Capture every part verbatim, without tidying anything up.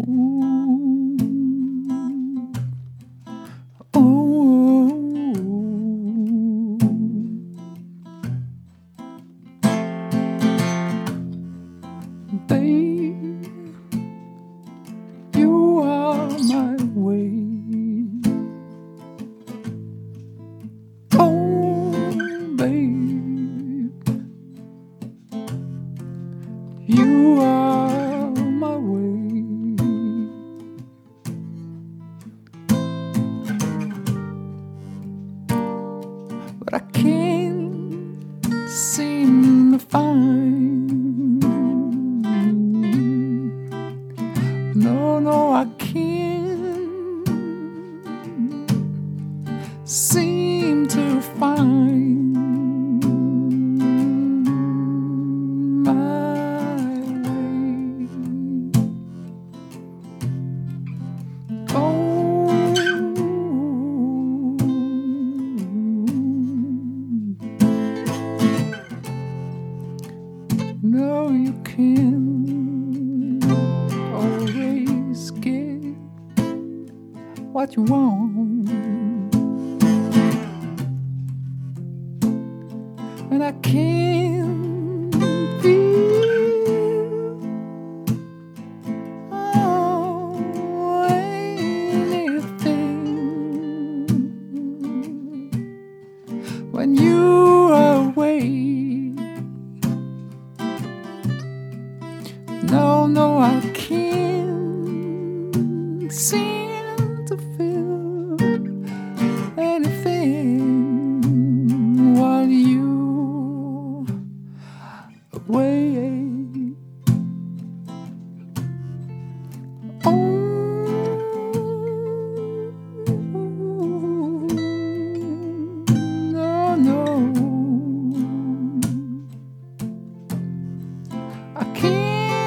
Babe, you are my way. Oh, babe, you are my way. But I can't seem to find. No, no, I can't seem to find my way. Oh, no, you can't always get what you want, and I can't feel oh, anything when you are away. No, no, I can't seem to feel anything while you away. Oh, no, no, I can't.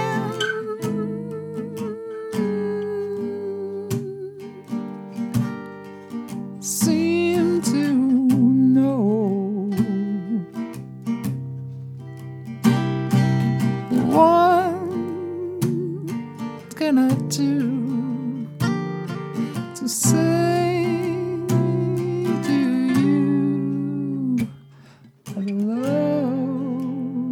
Seem to know what can I do to say to you I love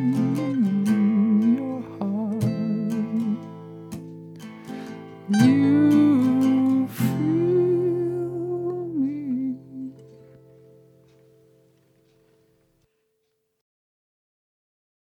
you.